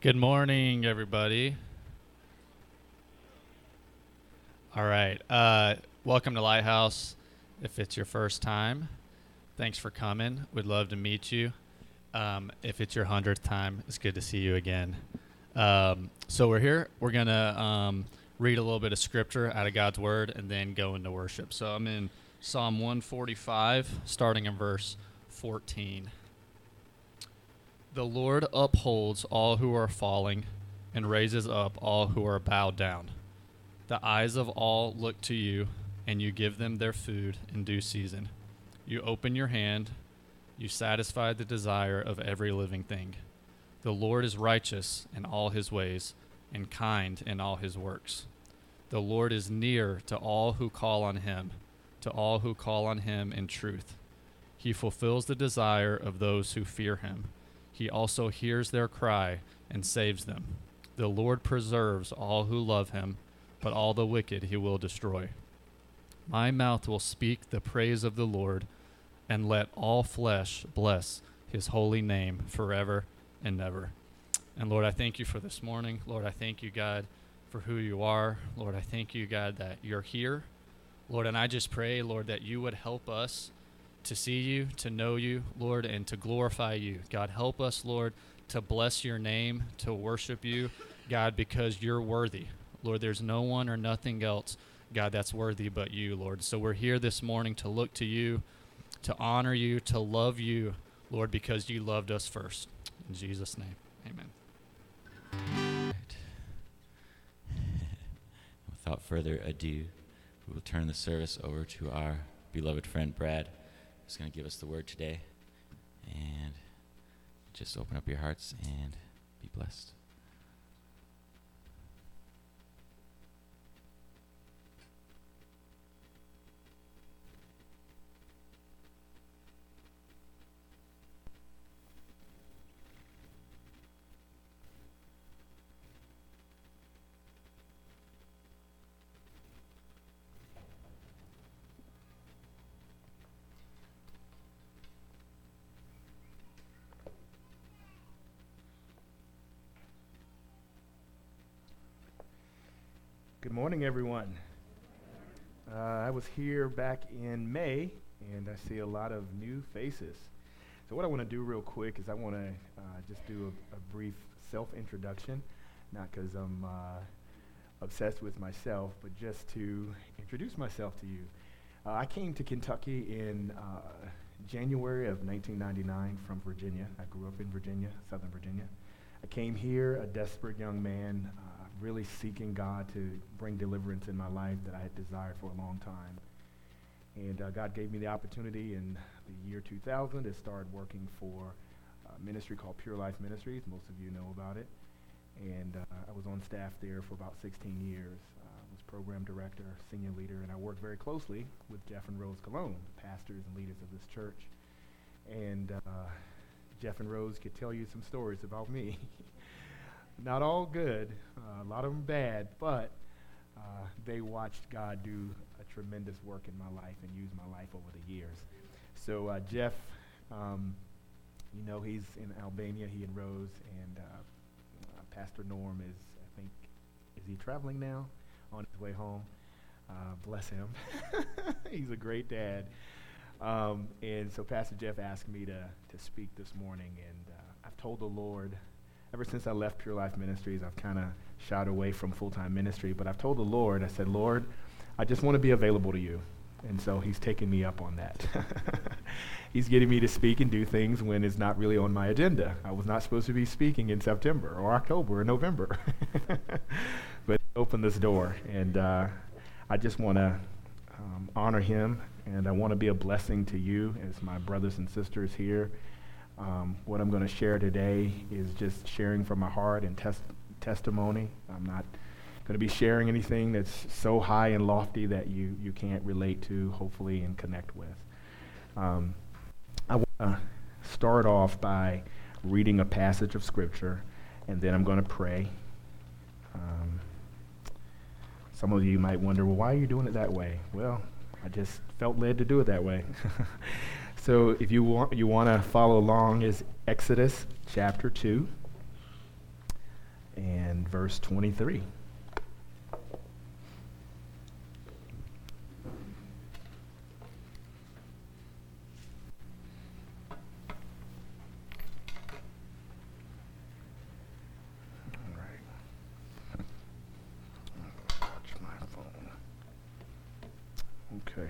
Good morning, everybody. All right. Welcome to Lighthouse. If it's your first time, thanks for coming. We'd love to meet you. If it's your 100th time, it's good to see you again. So we're here. We're going to read a little bit of scripture out of God's word and then go into worship. So I'm in Psalm 145, starting in verse 14. The Lord upholds all who are falling and raises up all who are bowed down. The eyes of all look to you, and you give them their food in due season. You open your hand, you satisfy the desire of every living thing. The Lord is righteous in all his ways and kind in all his works. The Lord is near to all who call on him, to all who call on him in truth. He fulfills the desire of those who fear him. He also hears their cry and saves them. The Lord preserves all who love him, but all the wicked he will destroy. My mouth will speak the praise of the Lord, and let all flesh bless his holy name forever and ever. And Lord, I thank you for this morning. Lord, I thank you, God, for who you are. Lord, I thank you, God, that you're here. Lord, and I just pray, Lord, that you would help us to see you, to know you, Lord, and to glorify you. God, help us, Lord, to bless your name, to worship you, God, because you're worthy. Lord, there's no one or nothing else, God, that's worthy but you, Lord. So we're here this morning to look to you, to honor you, to love you, Lord, because you loved us first. In Jesus' name, amen. Without further ado, we will turn the service over to our beloved friend Brad, who's going to give us the word today. And just open up your hearts and be blessed. Good morning, everyone. I was here back in May, and I see a lot of new faces. So what I want to do real quick is I want to just do a brief self-introduction, not because I'm obsessed with myself, but just to introduce myself to you. I came to Kentucky in January of 1999 from Virginia. I grew up in Virginia, Southern Virginia. I came here a desperate young man, really seeking God to bring deliverance in my life that I had desired for a long time. And God gave me the opportunity in the year 2000 to start working for a ministry called Pure Life Ministries. Most of you know about it. And I was on staff there for about 16 years. I was program director, senior leader, and I worked very closely with Jeff and Rose Cologne, pastors and leaders of this church. And Jeff and Rose could tell you some stories about me. Not all good, a lot of them bad, but they watched God do a tremendous work in my life and use my life over the years. So Jeff, he's in Albania, he and Rose, and Pastor Norm is, I think, is he traveling now on his way home? Bless him. He's a great dad. And so Pastor Jeff asked me to speak this morning, and I've told the Lord, ever since I left Pure Life Ministries, I've kind of shied away from full-time ministry, but I've told the Lord, I said, Lord, I just want to be available to you. And so he's taken me up on that. He's getting me to speak and do things when it's not really on my agenda. I was not supposed to be speaking in September or October or November. But he opened this door, and I just want to honor him, and I want to be a blessing to you as my brothers and sisters here. What I'm going to share today is just sharing from my heart and testimony. I'm not going to be sharing anything that's so high and lofty that you can't relate to, hopefully, and connect with. I want to start off by reading a passage of Scripture, and then I'm going to pray. Some of you might wonder, well, why are you doing it that way? Well, I just felt led to do it that way. So if you want to follow along, is Exodus chapter 2. and verse 23. Okay.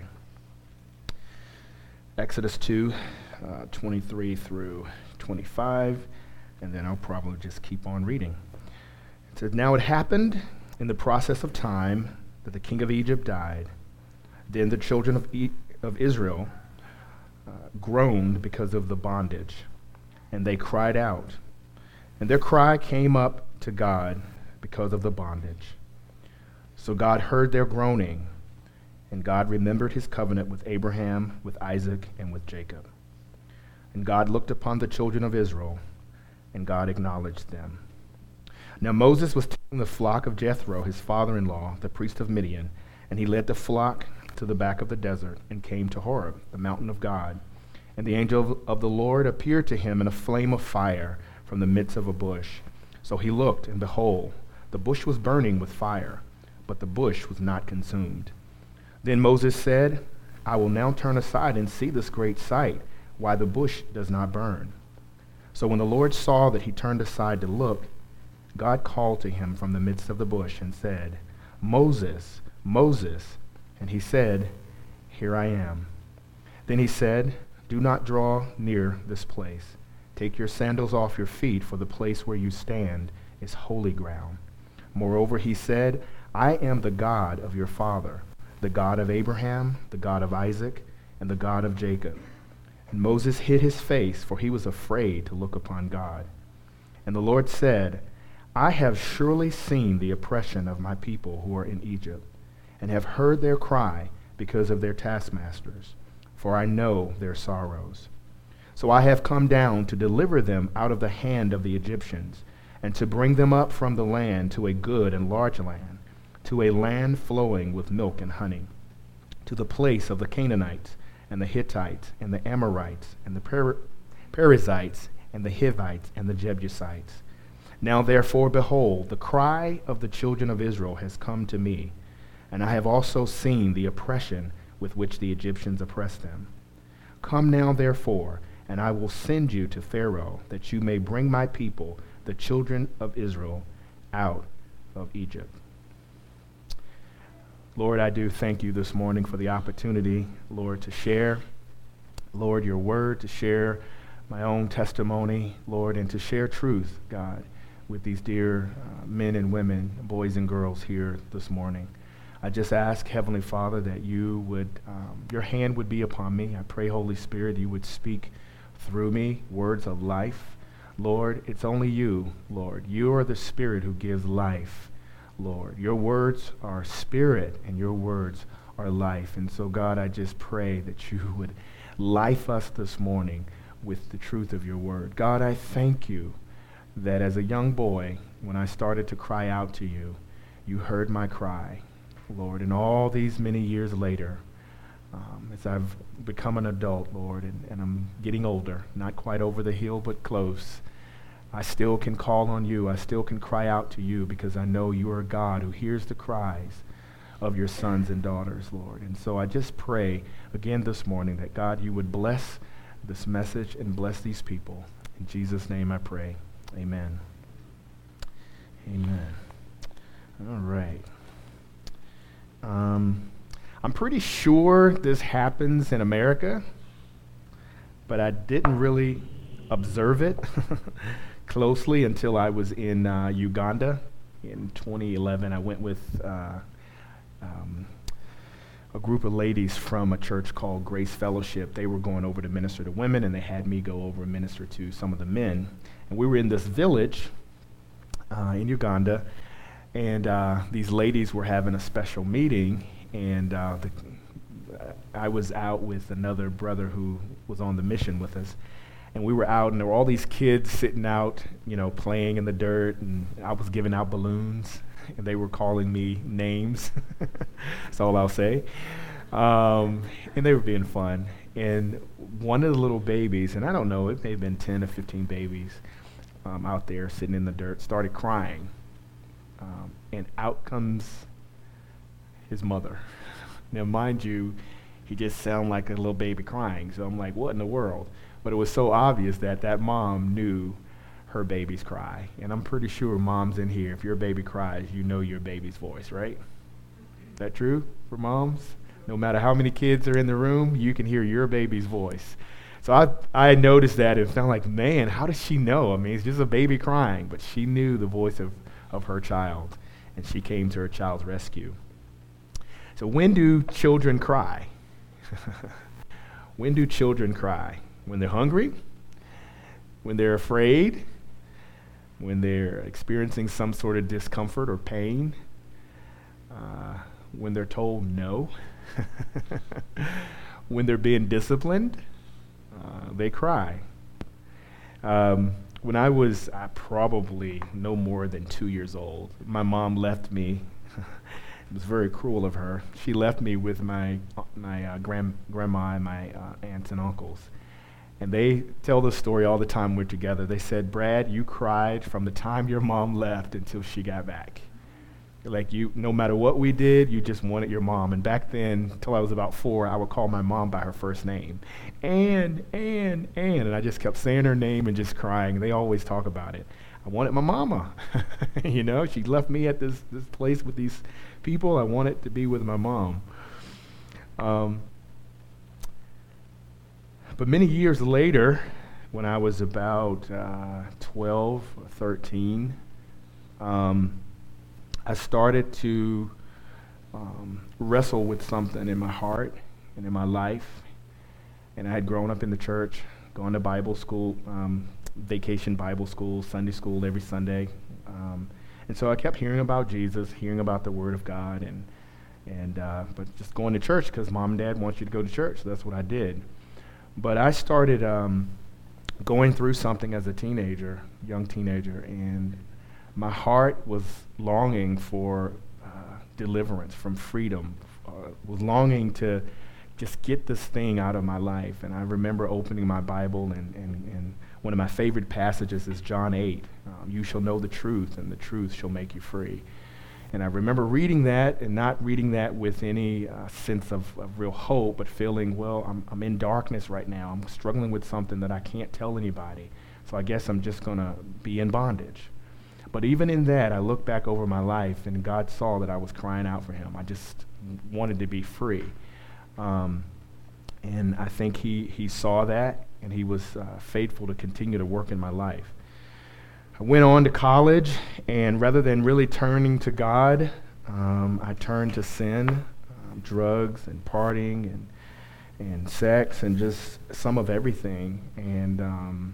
Exodus 2, 23 through 25, and then I'll probably just keep on reading. It says, "Now it happened in the process of time that the king of Egypt died. Then the children of Israel groaned because of the bondage, and they cried out. And their cry came up to God because of the bondage. So God heard their groaning, and God remembered his covenant with Abraham, with Isaac, and with Jacob. And God looked upon the children of Israel, and God acknowledged them. Now Moses was tending the flock of Jethro, his father-in-law, the priest of Midian, and he led the flock to the back of the desert and came to Horeb, the mountain of God. And the angel of the Lord appeared to him in a flame of fire from the midst of a bush. So he looked, and behold, the bush was burning with fire, but the bush was not consumed. Then Moses said, I will now turn aside and see this great sight, why the bush does not burn. So when the Lord saw that he turned aside to look, God called to him from the midst of the bush and said, Moses, Moses. And he said, Here I am. Then he said, Do not draw near this place. Take your sandals off your feet, for the place where you stand is holy ground. Moreover, he said, I am the God of your father, the God of Abraham, the God of Isaac, and the God of Jacob. And Moses hid his face, for he was afraid to look upon God. And the Lord said, I have surely seen the oppression of my people who are in Egypt, and have heard their cry because of their taskmasters, for I know their sorrows. So I have come down to deliver them out of the hand of the Egyptians, and to bring them up from the land to a good and large land, to a land flowing with milk and honey, to the place of the Canaanites, and the Hittites, and the Amorites, and the Perizzites, and the Hivites, and the Jebusites. Now therefore, behold, the cry of the children of Israel has come to me, and I have also seen the oppression with which the Egyptians oppress them. Come now therefore, and I will send you to Pharaoh, that you may bring my people, the children of Israel, out of Egypt. Lord, I do thank you this morning for the opportunity, Lord, to share, Lord, your word, to share my own testimony, Lord, and to share truth, God, with these dear men and women, boys and girls here this morning. I just ask, Heavenly Father, that you would, your hand would be upon me. I pray, Holy Spirit, you would speak through me words of life. Lord, it's only you, Lord. You are the Spirit who gives life, Lord. Your words are spirit, and your words are life. And so, God, I just pray that you would life us this morning with the truth of your word. God, I thank you that as a young boy, when I started to cry out to you, you heard my cry, Lord. And all these many years later, as I've become an adult, Lord, and I'm getting older, not quite over the hill, but close, I still can call on you. I still can cry out to you because I know you are a God who hears the cries of your sons and daughters, Lord. And so I just pray again this morning that, God, you would bless this message and bless these people. In Jesus' name I pray. Amen. Amen. All right. I'm pretty sure this happens in America, but I didn't really observe it closely until I was in Uganda in 2011. I went with a group of ladies from a church called Grace Fellowship. They were going over to minister to women, and they had me go over and minister to some of the men. And we were in this village in Uganda, and these ladies were having a special meeting, and I was out with another brother who was on the mission with us. And we were out, and there were all these kids sitting out, you know, playing in the dirt, and I was giving out balloons, and they were calling me names. That's all I'll say. And they were being fun. And one of the little babies, and I don't know, it may have been 10 or 15 babies, out there sitting in the dirt, started crying. And out comes his mother. Now, mind you, he just sounded like a little baby crying. So I'm like, what in the world? But it was so obvious that mom knew her baby's cry. And I'm pretty sure moms in here, if your baby cries, you know your baby's voice, right? Is that true for moms? No matter how many kids are in the room, you can hear your baby's voice. So I noticed that and felt like, man, how does she know? I mean, it's just a baby crying, but she knew the voice of her child, and she came to her child's rescue. So when do children cry? When do children cry? When they're hungry? When they're afraid? When they're experiencing some sort of discomfort or pain? When they're told no? When they're being disciplined? They cry. When I was probably no more than 2 years old, my mom left me. It was very cruel of her. She left me with my grandma and my aunts and uncles. And they tell the story all the time we're together. They said, Brad, you cried from the time your mom left until she got back. Like no matter what we did, you just wanted your mom. And back then, until I was about 4, I would call my mom by her first name. Ann. And I just kept saying her name and just crying. They always talk about it. I wanted my mama. She left me at this place with these people. I wanted to be with my mom. But many years later, when I was about 12 or 13, I started to wrestle with something in my heart and in my life. And I had grown up in the church, gone to Bible school, vacation Bible school, Sunday school every Sunday. And so I kept hearing about Jesus, hearing about the Word of God, but just going to church because Mom and Dad want you to go to church. So that's what I did. But I started going through something as a young teenager, and my heart was longing for deliverance, from freedom, was longing to just get this thing out of my life. And I remember opening my Bible, and one of my favorite passages is John 8. You shall know the truth, and the truth shall make you free. And I remember reading that and not reading that with any sense of real hope, but feeling, well, I'm in darkness right now. I'm struggling with something that I can't tell anybody. So I guess I'm just going to be in bondage. But even in that, I look back over my life, and God saw that I was crying out for him. I just wanted to be free. And I think he saw that, and he was faithful to continue to work in my life. I went on to college, and rather than really turning to God, I turned to sin, drugs and partying and sex and just some of everything. And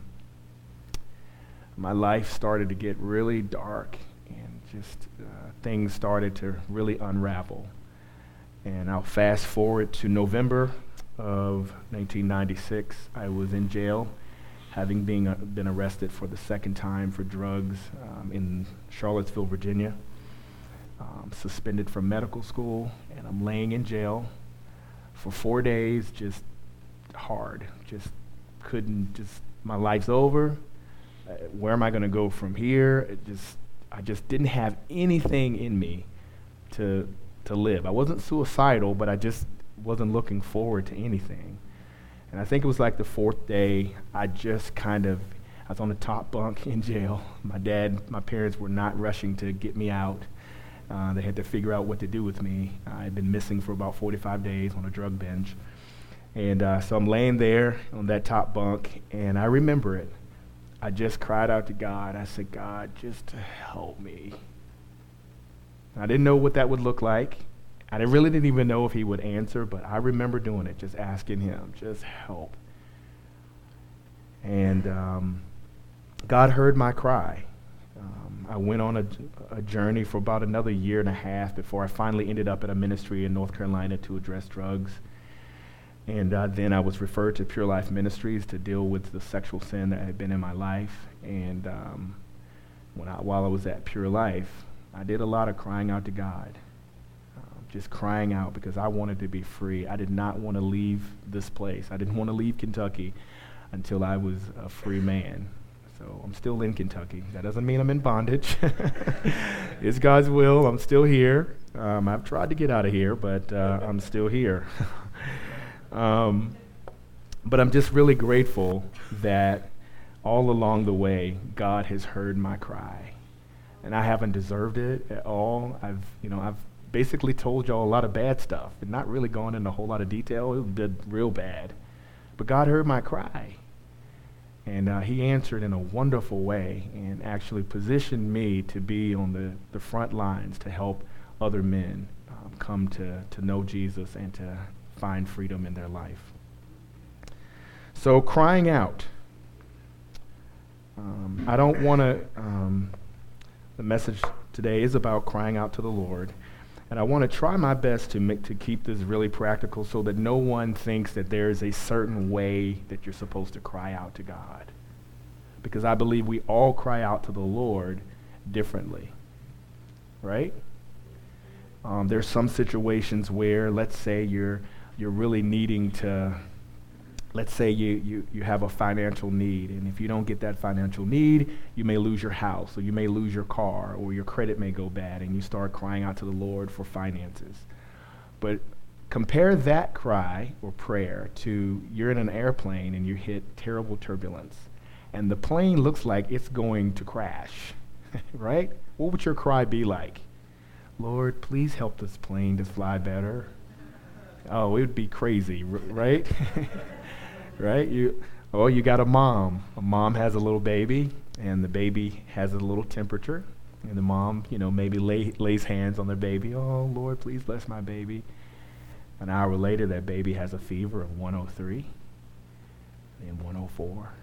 my life started to get really dark, and just things started to really unravel. And I'll fast forward to November of 1996. I was in jail, having been arrested for the second time for drugs in Charlottesville, Virginia. Suspended from medical school, and I'm laying in jail for 4 days, just hard. My life's over. Where am I going to go from here? I just didn't have anything in me to live. I wasn't suicidal, but I just wasn't looking forward to anything. And I think it was like the 4th day, I was on the top bunk in jail. My parents were not rushing to get me out. They had to figure out what to do with me. I had been missing for about 45 days on a drug binge. And so I'm laying there on that top bunk, and I remember it. I just cried out to God. I said, God, just help me. I didn't know what that would look like. I really didn't even know if he would answer, but I remember doing it, just asking him, just help. And God heard my cry. I went on a journey for about another 1.5 years before I finally ended up at a ministry in North Carolina to address drugs. And then I was referred to Pure Life Ministries to deal with the sexual sin that had been in my life. And while I was at Pure Life, I did a lot of crying out to God. Just crying out because I wanted to be free. I did not want to leave this place. I didn't want to leave Kentucky until I was a free man. So I'm still in Kentucky. That doesn't mean I'm in bondage. It's God's will. I'm still here. I've tried to get out of here, but I'm still here. But I'm just really grateful that all along the way, God has heard my cry. And I haven't deserved it at all. I've basically told y'all a lot of bad stuff and not really gone into a whole lot of detail. It did real bad. But God heard my cry. And he answered in a wonderful way and actually positioned me to be on the front lines to help other men come to know Jesus and to find freedom in their life. So crying out. I don't want to, the message today is about crying out to the Lord. And I want to try my best to keep this really practical so that no one thinks that there is a certain way that you're supposed to cry out to God. Because I believe we all cry out to the Lord differently. Right? There's some situations where, let's say you're really needing to, let's say you have a financial need, and if you don't get that financial need, you may lose your house, or you may lose your car, or your credit may go bad, and you start crying out to the Lord for finances. But compare that cry or prayer to you're in an airplane and you hit terrible turbulence, and the plane looks like it's going to crash, right? What would your cry be like? Lord, please help this plane to fly better. Oh, it would be crazy, right? Right? You got a mom. A mom has a little baby, and the baby has a little temperature, and the mom, maybe lays hands on their baby. Oh, Lord, please bless my baby. An hour later, that baby has a fever of 103, and 104,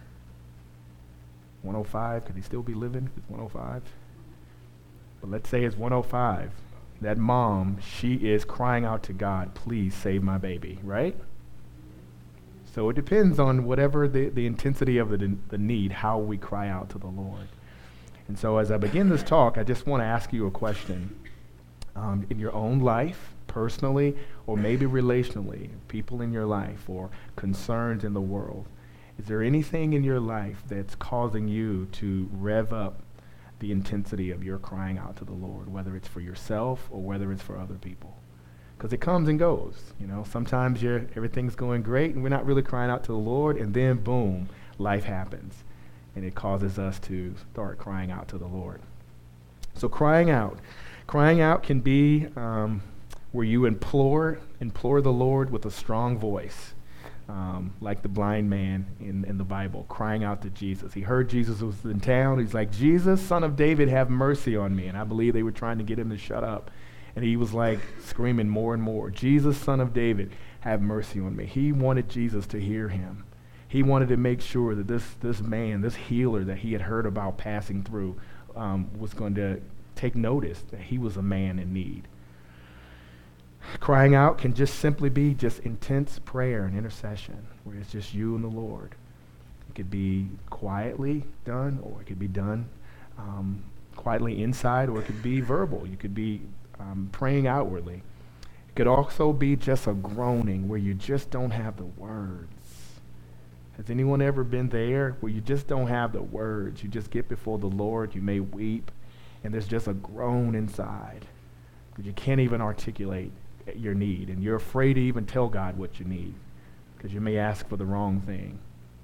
105. Could he still be living? It's 105. But let's say it's 105. That mom, she is crying out to God, please save my baby, right? So it depends on whatever the intensity of the need, how we cry out to the Lord. And so as I begin this talk, I just want to ask you a question. In your own life, personally, or maybe relationally, people in your life, or concerns in the world, is there anything in your life that's causing you to rev up the intensity of your crying out to the Lord, whether it's for yourself or whether it's for other people? Because it comes and goes. Sometimes everything's going great and we're not really crying out to the Lord, and then boom, life happens. And it causes us to start crying out to the Lord. So crying out can be where you implore the Lord with a strong voice. Like the blind man in the Bible, crying out to Jesus. He heard Jesus was in town. He's like, Jesus, Son of David, have mercy on me. And I believe they were trying to get him to shut up. And he was like screaming more and more, Jesus, Son of David, have mercy on me. He wanted Jesus to hear him. He wanted to make sure that this man, this healer that he had heard about passing through, was going to take notice that he was a man in need. Crying out can just simply be just intense prayer and intercession, where it's just you and the Lord. It could be quietly done, or it could be done quietly inside, or it could be verbal. You could be praying outwardly. It could also be just a groaning where you just don't have the words. Has anyone ever been there where you just don't have the words? You just get before the Lord, you may weep, and there's just a groan inside because you can't even articulate your need, and you're afraid to even tell God what you need because you may ask for the wrong thing.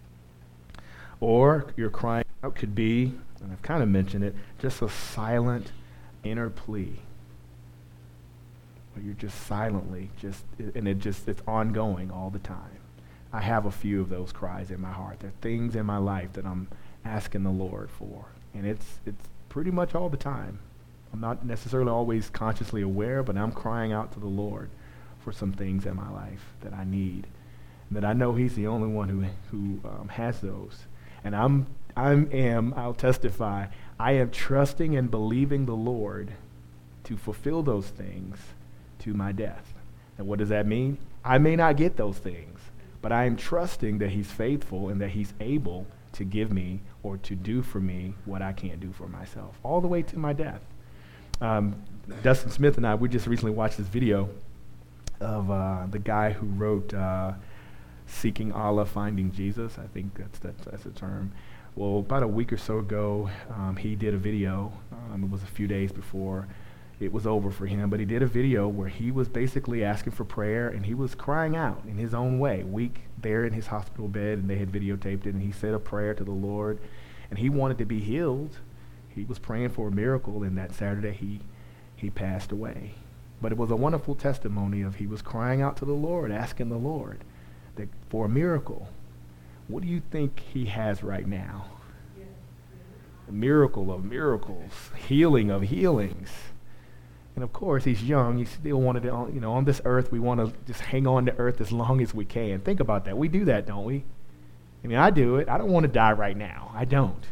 Or your crying out could be, and I've kind of mentioned it, just a silent inner plea. Where you're just silently, it's ongoing all the time. I have a few of those cries in my heart. There are things in my life that I'm asking the Lord for, and it's pretty much all the time. I'm not necessarily always consciously aware, but I'm crying out to the Lord for some things in my life that I need, and that I know He's the only one who has those. And I'll testify, I am trusting and believing the Lord to fulfill those things to my death. And what does that mean? I may not get those things, but I am trusting that He's faithful and that He's able to give me or to do for me what I can't do for myself, all the way to my death. Dustin Smith and I, we just recently watched this video of the guy who wrote Seeking Allah, Finding Jesus. I think that's the term. Well, about a week or so ago, he did a video. It was a few days before it was over for him, but he did a video where he was basically asking for prayer, and he was crying out in his own way, weak there in his hospital bed, and they had videotaped it, and he said a prayer to the Lord, and he wanted to be healed. He was praying for a miracle, and that Saturday he passed away. But it was a wonderful testimony of he was crying out to the Lord, asking the Lord for a miracle. What do you think he has right now? A miracle of miracles, healing of healings. And of course, he's young. He still wanted to, on this earth, we want to just hang on to earth as long as we can. Think about that. We do that, don't we? I mean, I do it. I don't want to die right now. I don't.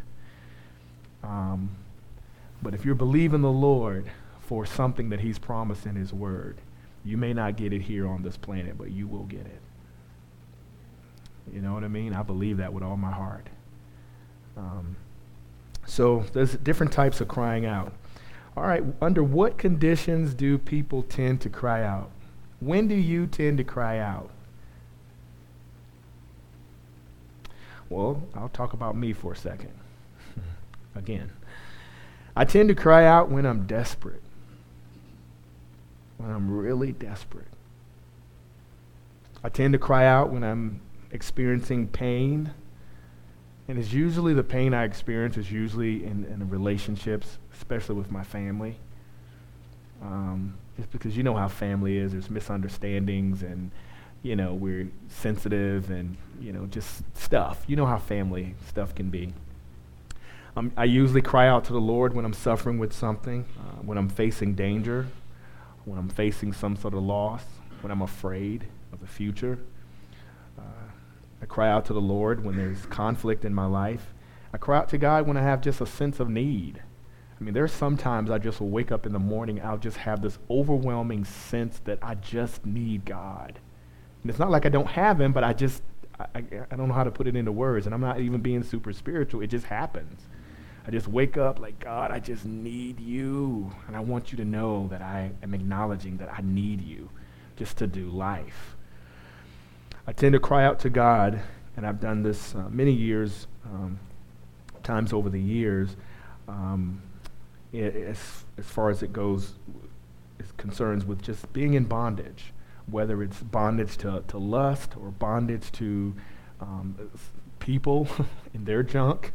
But if you're believing the Lord for something that he's promised in his word, you may not get it here on this planet, but you will get it. You know what I mean? I believe that with all my heart. So there's different types of crying out. All right, under what conditions do people tend to cry out? When do you tend to cry out? Well, I'll talk about me for a second. Again, I tend to cry out when I'm desperate. When I'm really desperate. I tend to cry out when I'm experiencing pain. And it's usually the pain I experience is usually in relationships, especially with my family. It's because you know how family is. There's misunderstandings and, we're sensitive and, just stuff. You know how family stuff can be. I usually cry out to the Lord when I'm suffering with something, when I'm facing danger, when I'm facing some sort of loss, when I'm afraid of the future. I cry out to the Lord when there's conflict in my life. I cry out to God when I have just a sense of need. I mean, there's sometimes I just will wake up in the morning, I'll just have this overwhelming sense that I just need God. And it's not like I don't have him, but I don't know how to put it into words, and I'm not even being super spiritual. It just happens. I just wake up like, God, I just need you. And I want you to know that I am acknowledging that I need you just to do life. I tend to cry out to God, and I've done this many years, times over the years, as far as it goes, is concerns with just being in bondage, whether it's bondage to lust or bondage to people and their junk,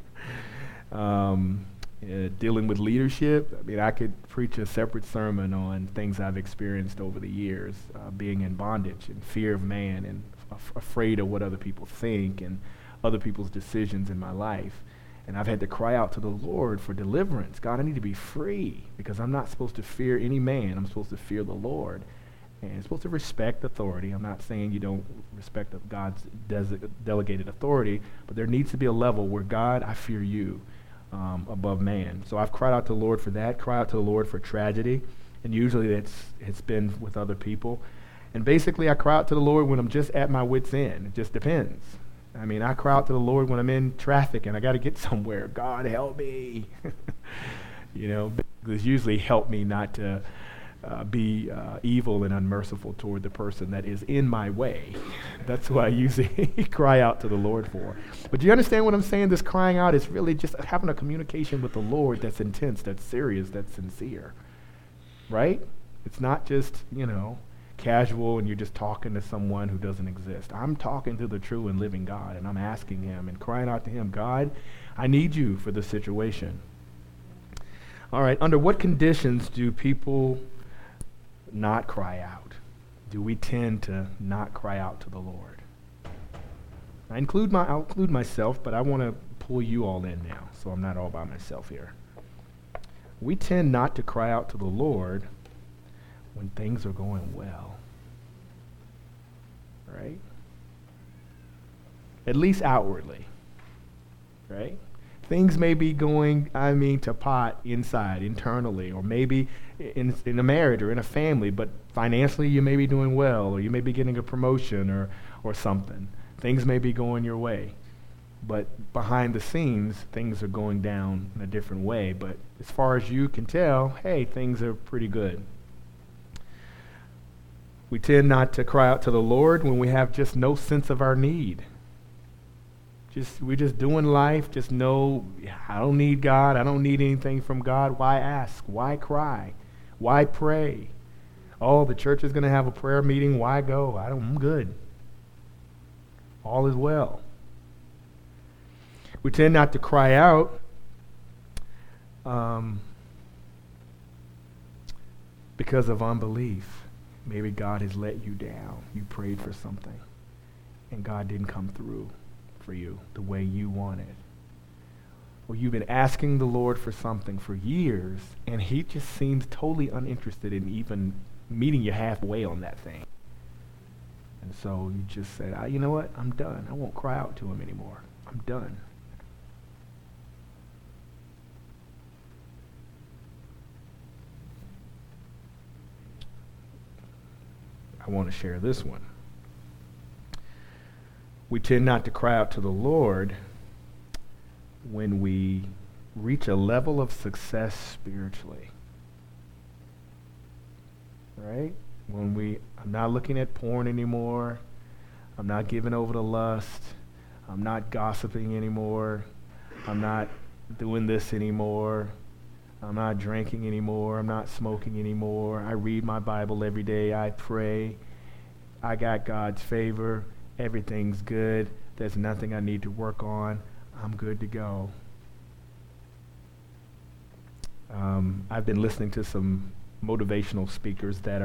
dealing with leadership. I mean, I could preach a separate sermon on things I've experienced over the years, being in bondage and fear of man and afraid of what other people think and other people's decisions in my life. And I've had to cry out to the Lord for deliverance. God, I need to be free because I'm not supposed to fear any man. I'm supposed to fear the Lord. And I'm supposed to respect authority. I'm not saying you don't respect God's delegated authority, but there needs to be a level where, God, I fear you above man. So I've cried out to the Lord for that, cry out to the Lord for tragedy, and usually it's been with other people. And basically, I cry out to the Lord when I'm just at my wit's end. It just depends. I mean, I cry out to the Lord when I'm in traffic and I got to get somewhere. God, help me. Because usually help me not to be evil and unmerciful toward the person that is in my way. That's what I usually cry out to the Lord for. But do you understand what I'm saying? This crying out is really just having a communication with the Lord that's intense, that's serious, that's sincere. Right? It's not just, casual and you're just talking to someone who doesn't exist. I'm talking to the true and living God, and I'm asking him and crying out to him, God, I need you for this situation. All right, under what conditions do people not cry out? Do we tend to not cry out to the Lord? I'll include myself, but I want to pull you all in now, so I'm not all by myself here. We tend not to cry out to the Lord when things are going well, right? At least outwardly, right? Things may be going, to pot inside, internally, or maybe in a marriage or in a family, but financially you may be doing well, or you may be getting a promotion or something. Things may be going your way, but behind the scenes, things are going down in a different way. But as far as you can tell, hey, things are pretty good. We tend not to cry out to the Lord when we have just no sense of our need. We're just doing life. Just know I don't need God. I don't need anything from God. Why ask? Why cry? Why pray? Oh, the church is going to have a prayer meeting. Why go? I'm good. All is well. We tend not to cry out because of unbelief. Maybe God has let you down. You prayed for something, and God didn't come through for you the way you wanted. Or you've been asking the Lord for something for years, and he just seems totally uninterested in even meeting you halfway on that thing. And so you just said, you know what? I'm done. I won't cry out to him anymore. I'm done. I want to share this one. We tend not to cry out to the Lord when we reach a level of success spiritually. Right? When I'm not looking at porn anymore. I'm not giving over to lust. I'm not gossiping anymore. I'm not doing this anymore. I'm not drinking anymore. I'm not smoking anymore. I read my Bible every day. I pray. I got God's favor. Everything's good. There's nothing I need to work on. I'm good to go. I've been listening to some motivational speakers that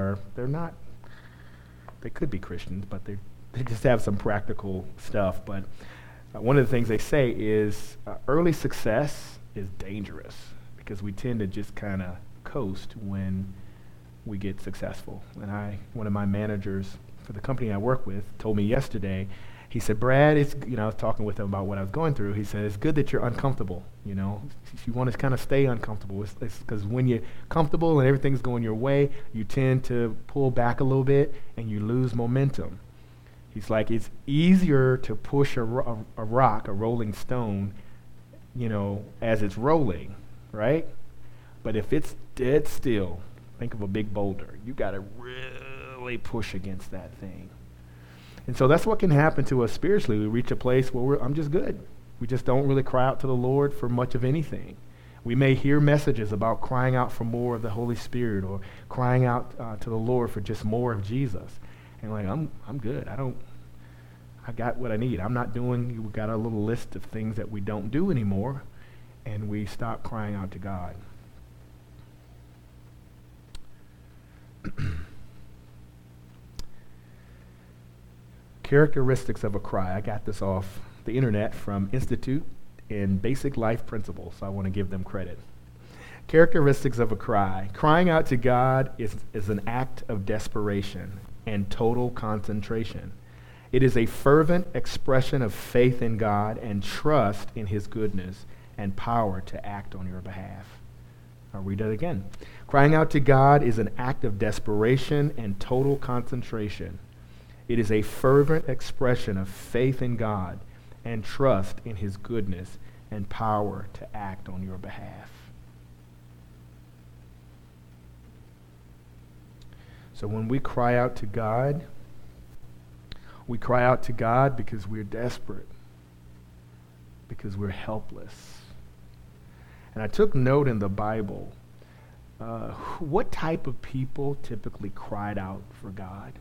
they could be Christians, but they just have some practical stuff. But one of the things they say is early success is dangerous because we tend to just kind of coast when we get successful. And one of my managers for the company I work with told me yesterday, he said, Brad, I was talking with him about what I was going through. He said, it's good that you're uncomfortable. You want to kind of stay uncomfortable. It's because when you're comfortable and everything's going your way, you tend to pull back a little bit and you lose momentum. He's like, it's easier to push a rock, a rolling stone, as it's rolling, right? But if it's dead still, think of a big boulder. You got to really push against that thing. And so that's what can happen to us spiritually. We reach a place where I'm just good. We just don't really cry out to the Lord for much of anything. We may hear messages about crying out for more of the Holy Spirit or crying out to the Lord for just more of Jesus. And I'm good. I got what I need. We got a little list of things that we don't do anymore, and we stop crying out to God. Characteristics of a cry. I got this off the internet from Institute in Basic Life Principles, so I want to give them credit. Characteristics of a cry. Crying out to God is an act of desperation and total concentration. It is a fervent expression of faith in God and trust in his goodness and power to act on your behalf. I'll read that again. Crying out to God is an act of desperation and total concentration. It is a fervent expression of faith in God and trust in his goodness and power to act on your behalf. So when we cry out to God because we're desperate, because we're helpless. And I took note in the Bible, what type of people typically cried out for God?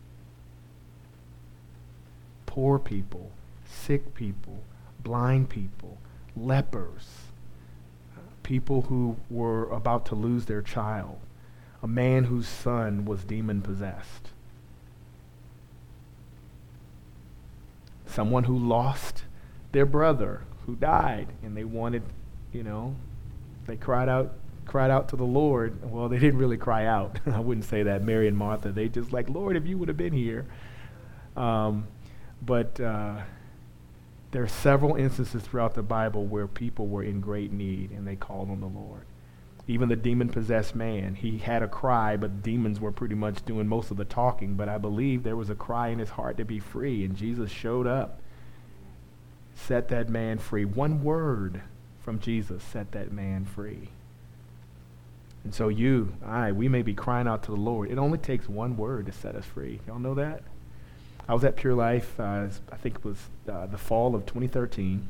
Poor people, sick people, blind people, lepers, people who were about to lose their child, a man whose son was demon-possessed, someone who lost their brother who died, and they wanted, they cried out to the Lord. Well, they didn't really cry out. I wouldn't say that. Mary and Martha, they just like, Lord, if you would have been here. But there are several instances throughout the Bible where people were in great need and they called on the Lord. Even the demon-possessed man, he had a cry, but demons were pretty much doing most of the talking. But I believe there was a cry in his heart to be free, and Jesus showed up, set that man free. One word from Jesus set that man free. And so we may be crying out to the Lord. It only takes one word to set us free. Y'all know that? I was at Pure Life, I think it was the fall of 2013.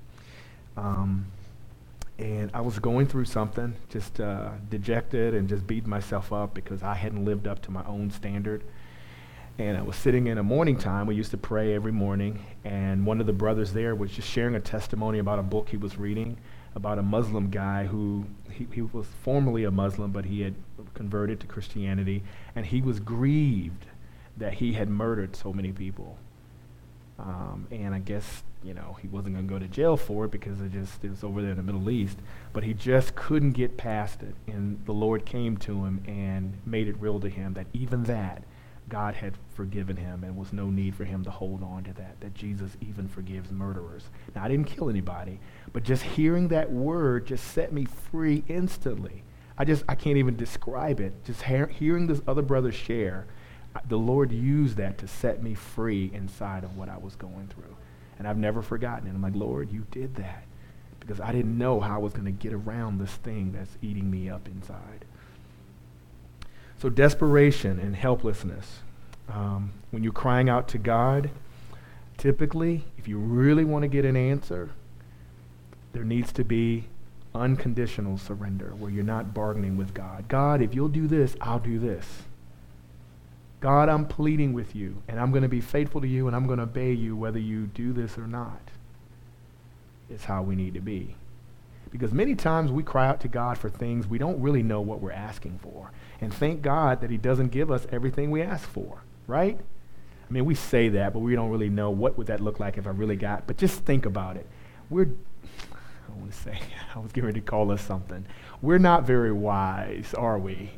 And I was going through something, just dejected and just beating myself up because I hadn't lived up to my own standard. And I was sitting in a morning time. We used to pray every morning. And one of the brothers there was just sharing a testimony about a book he was reading about a Muslim guy who, he was formerly a Muslim, but he had converted to Christianity. And he was grieved that he had murdered so many people. And I guess, he wasn't going to go to jail for it because it was over there in the Middle East. But he just couldn't get past it. And the Lord came to him and made it real to him that even that, God had forgiven him and was no need for him to hold on to that Jesus even forgives murderers. Now, I didn't kill anybody, but just hearing that word just set me free instantly. I can't even describe it. Just hearing this other brother share, the Lord used that to set me free inside of what I was going through. And I've never forgotten it. I'm like, Lord, you did that because I didn't know how I was going to get around this thing that's eating me up inside. So desperation and helplessness. When you're crying out to God, typically, if you really want to get an answer, there needs to be unconditional surrender where you're not bargaining with God. God, if you'll do this, I'll do this. God, I'm pleading with you, and I'm going to be faithful to you, and I'm going to obey you whether you do this or not. Is how we need to be. Because many times we cry out to God for things we don't really know what we're asking for. And thank God that he doesn't give us everything we ask for, right? I mean, we say that, but we don't really know what would that look like if I really got. But just think about it. I was getting ready to call us something. We're not very wise, are we?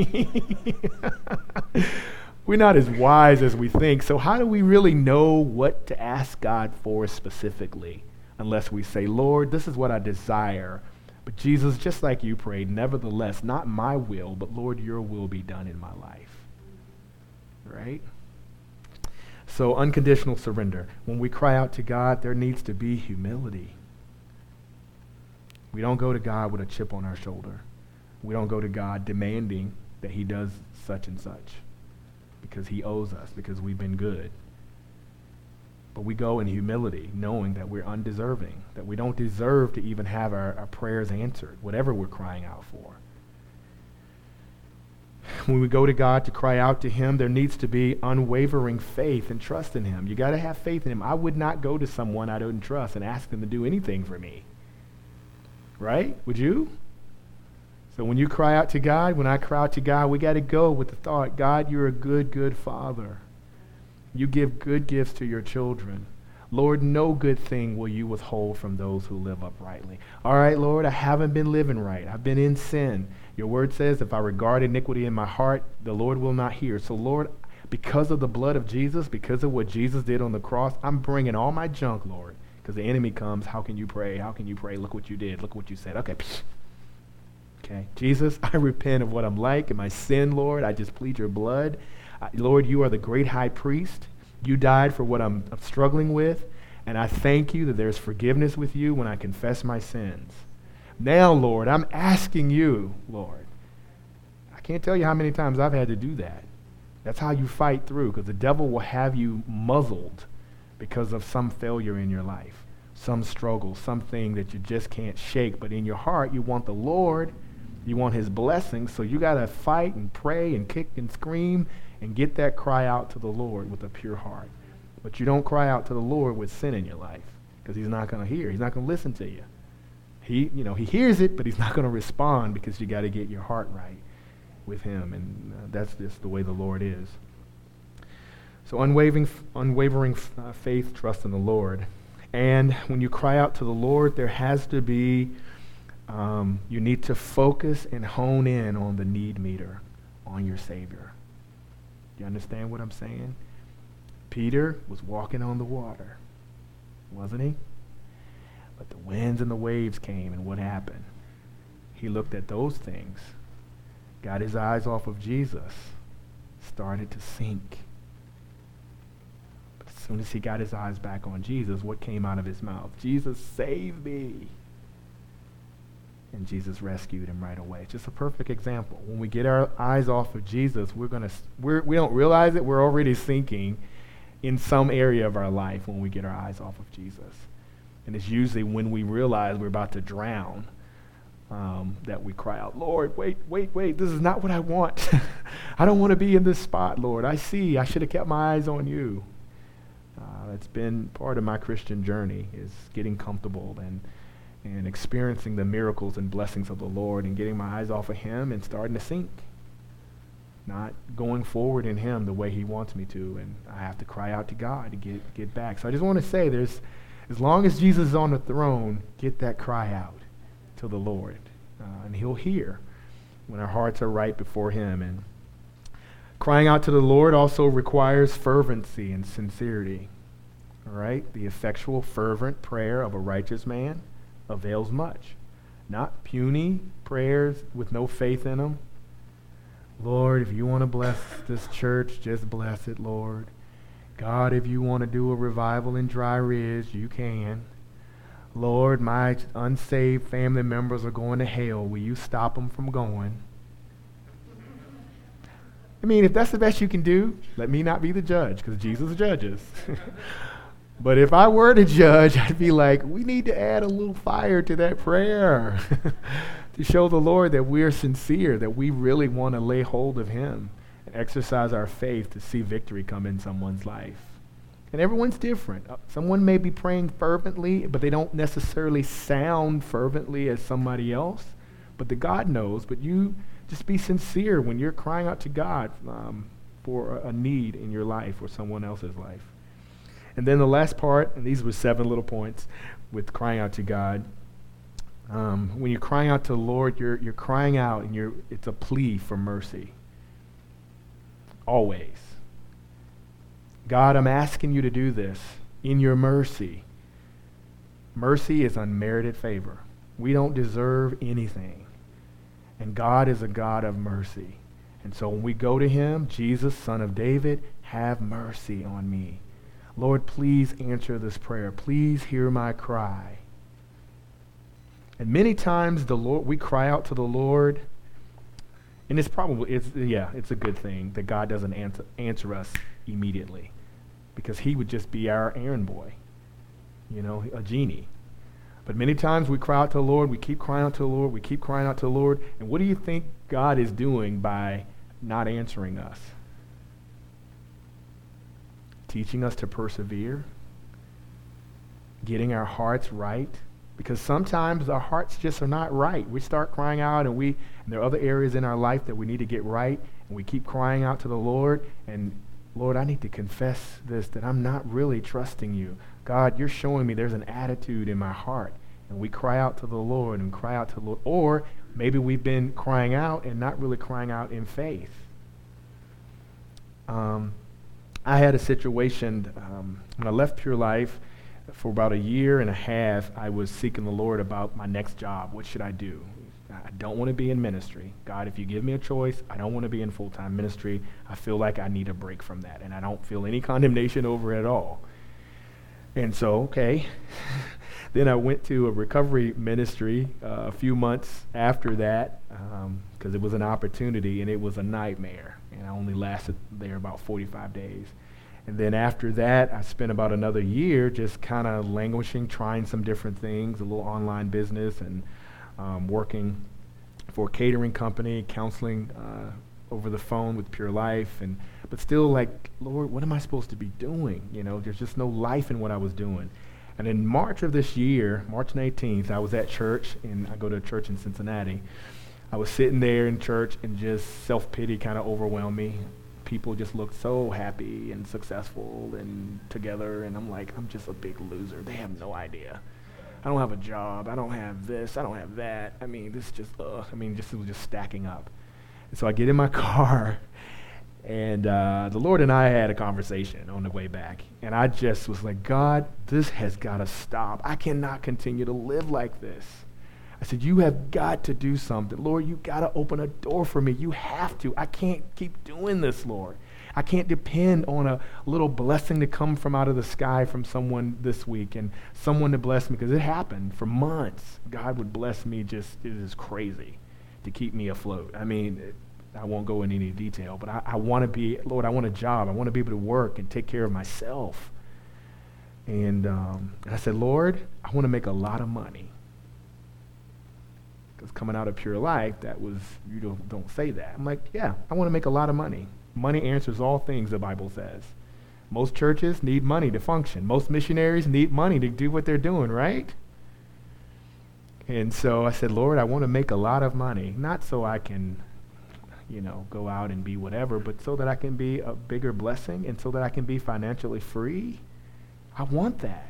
We're not as wise as we think. So how do we really know what to ask God for specifically? Unless we say, Lord, this is what I desire. But Jesus, just like you prayed, nevertheless, not my will, but Lord, your will be done in my life. Right? So unconditional surrender. When we cry out to God, there needs to be humility. We don't go to God with a chip on our shoulder. We don't go to God demanding that he does such and such because he owes us, because we've been good. But we go in humility, knowing that we're undeserving, that we don't deserve to even have our prayers answered, whatever we're crying out for. When we go to God to cry out to him, there needs to be unwavering faith and trust in him. You got to have faith in him. I would not go to someone I don't trust and ask them to do anything for me. Right? Would you? So when you cry out to God, when I cry out to God, we got to go with the thought, God, you're a good, good Father. You give good gifts to your children. Lord, no good thing will you withhold from those who live uprightly. All right, Lord, I haven't been living right. I've been in sin. Your word says if I regard iniquity in my heart, the Lord will not hear. So, Lord, because of the blood of Jesus, because of what Jesus did on the cross, I'm bringing all my junk, Lord. Because the enemy comes, how can you pray? How can you pray? Look what you did. Look what you said. Okay. Okay. Jesus, I repent of what I'm like and my sin, Lord. I just plead your blood. Lord, you are the great high priest. You died for what I'm struggling with, and I thank you that there's forgiveness with you when I confess my sins. Now, Lord, I'm asking you, Lord. I can't tell you how many times I've had to do that. That's how you fight through, because the devil will have you muzzled because of some failure in your life, some struggle, something that you just can't shake, but in your heart you want the Lord, you want his blessings, so you got to fight and pray and kick and scream and get that cry out to the Lord with a pure heart. But you don't cry out to the Lord with sin in your life because he's not going to hear. He's not going to listen to you. He hears it, but he's not going to respond because you got to get your heart right with him. And that's just the way the Lord is. So unwavering faith, trust in the Lord. And when you cry out to the Lord, there has to be, you need to focus and hone in on the need meter, on your Savior. You understand what I'm saying? Peter was walking on the water, wasn't he? But the winds and the waves came, and what happened? He looked at those things, got his eyes off of Jesus, started to sink. But as soon as he got his eyes back on Jesus, what came out of his mouth? Jesus, save me. And Jesus rescued him right away. It's just a perfect example. When we get our eyes off of Jesus, we don't realize it. We're already sinking, in some area of our life when we get our eyes off of Jesus. And it's usually when we realize we're about to drown that we cry out, Lord, wait, this is not what I want. I don't want to be in this spot, Lord. I should have kept my eyes on you. That's been part of my Christian journey, is getting comfortable and experiencing the miracles and blessings of the Lord and getting my eyes off of him and starting to sink. Not going forward in him the way he wants me to, and I have to cry out to God to get back. So I just want to say, as long as Jesus is on the throne, get that cry out to the Lord, and he'll hear when our hearts are right before him. And crying out to the Lord also requires fervency and sincerity. All right? The effectual, fervent prayer of a righteous man avails much. Not puny prayers with no faith in them. Lord, if you want to bless this church, just bless it, Lord. God, if you want to do a revival in Dry Ridge, you can. Lord, my unsaved family members are going to hell. Will you stop them from going? I mean, if that's the best you can do, let me not be the judge, because Jesus judges. But if I were to judge, I'd be like, we need to add a little fire to that prayer to show the Lord that we're sincere, that we really want to lay hold of him and exercise our faith to see victory come in someone's life. And everyone's different. Someone may be praying fervently, but they don't necessarily sound fervently as somebody else. But the God knows. But you just be sincere when you're crying out to God for a need in your life or someone else's life. And then the last part, and these were 7 little points with crying out to God. When you're crying out to the Lord, you're crying out, and it's a plea for mercy. Always. God, I'm asking you to do this in your mercy. Mercy is unmerited favor. We don't deserve anything. And God is a God of mercy. And so when we go to him, Jesus, Son of David, have mercy on me. Lord, please answer this prayer. Please hear my cry. And many times we cry out to the Lord, and it's a good thing that God doesn't answer us immediately, because he would just be our errand boy, a genie. But many times we cry out to the Lord, we keep crying out to the Lord, we keep crying out to the Lord, and what do you think God is doing by not answering us? Teaching us to persevere, getting our hearts right, because sometimes our hearts just are not right. We start crying out, and there are other areas in our life that we need to get right, and we keep crying out to the Lord, and Lord, I need to confess this, that I'm not really trusting you. God, you're showing me there's an attitude in my heart, and we cry out to the Lord and cry out to the Lord, or maybe we've been crying out and not really crying out in faith. I had a situation when I left Pure Life. For about 1.5 years, I was seeking the Lord about my next job. What should I do? I don't want to be in ministry. God, if you give me a choice, I don't want to be in full-time ministry. I feel like I need a break from that, and I don't feel any condemnation over it at all. And so, okay. Then I went to a recovery ministry a few months after that because it was an opportunity, and it was a nightmare. And I only lasted there about 45 days. And then after that, I spent about another year just kind of languishing, trying some different things, a little online business, and working for a catering company, counseling over the phone with Pure Life, but still like, Lord, what am I supposed to be doing? There's just no life in what I was doing. And in March of this year, March 18th, I was at church, and I go to a church in Cincinnati. I was sitting there in church, and just self-pity kind of overwhelmed me. People just looked so happy and successful and together, and I'm like, I'm just a big loser. They have no idea. I don't have a job. I don't have this. I don't have that. I mean, this just, it was just stacking up. And so I get in my car, and the Lord and I had a conversation on the way back. And I just was like, God, this has got to stop. I cannot continue to live like this. I said, you have got to do something. Lord, you got to open a door for me. You have to. I can't keep doing this, Lord. I can't depend on a little blessing to come from out of the sky from someone this week and someone to bless me, because it happened for months. God would bless me it is crazy to keep me afloat. I mean, I won't go into any detail, but I want to be, Lord, I want a job. I want to be able to work and take care of myself. And I said, Lord, I want to make a lot of money. Because coming out of Pure Life, that was, you don't say that. I'm like, yeah, I want to make a lot of money. Money answers all things, the Bible says. Most churches need money to function. Most missionaries need money to do what they're doing, right? And so I said, Lord, I want to make a lot of money. Not so I can, go out and be whatever, but so that I can be a bigger blessing and so that I can be financially free. I want that.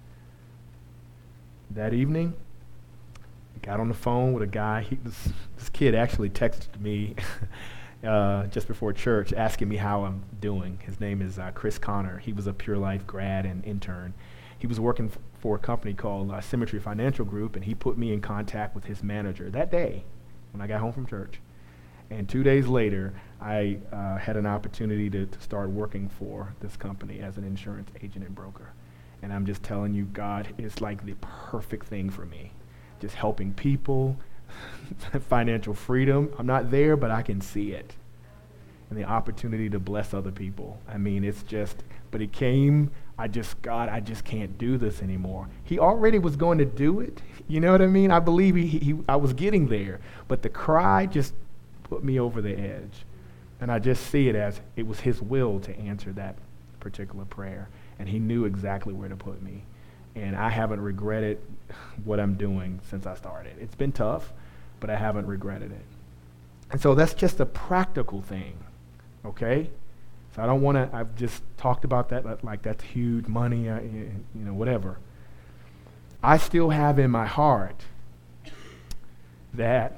That evening, I got on the phone with a guy. This kid actually texted me just before church asking me how I'm doing. His name is Chris Connor. He was a Pure Life grad and intern. He was working for a company called Symmetry Financial Group, and he put me in contact with his manager that day when I got home from church. And 2 days later, I had an opportunity to start working for this company as an insurance agent and broker. And I'm just telling you, God is like the perfect thing for me. Just helping people, financial freedom. I'm not there, but I can see it. And the opportunity to bless other people. I mean, it's just, but it came, God, I just can't do this anymore. He already was going to do it. You know what I mean? I believe I was getting there. But the cry just put me over the edge. And I just see it as it was his will to answer that particular prayer. And he knew exactly where to put me. And I haven't regretted what I'm doing since I started. It's been tough, but I haven't regretted it. And so that's just a practical thing, okay? So I don't want to, I've just talked about that like that's huge money, whatever. I still have in my heart that